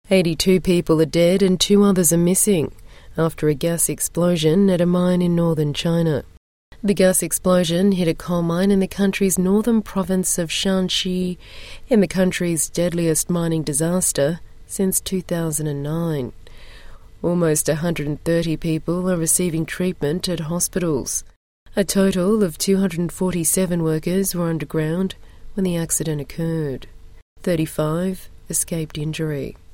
82 people are dead and 2 others are missing after a gas explosion at a mine in northern China. The gas explosion hit a coal mine in the country's northern province of Shanxi, in the country's deadliest mining disaster since 2009. Almost 130 people are receiving treatment at hospitals. A total of 247 workers were underground when the accident occurred. 35 escaped injury.